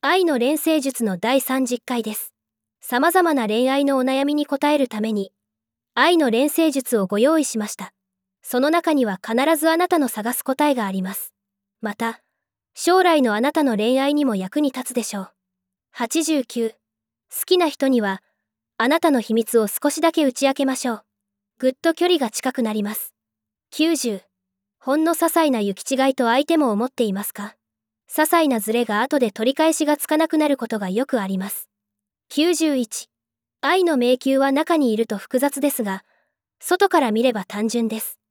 愛の錬成術の第30回です。様々な恋愛のお悩みに答えるために、愛の錬成術をご用意しました。その中には必ずあなたの探す答えがあります。また、将来のあなたの恋愛にも役に立つでしょう。89、好きな人には、あなたの秘密を少しだけ打ち明けましょう。ぐっと距離が近くなります。90、ほんの些細な行き違いと相手も思っていますか？些細なズレが後で取り返しがつかなくなることがよくあります。91、愛の迷宮は中にいると複雑ですが、外から見れば単純です。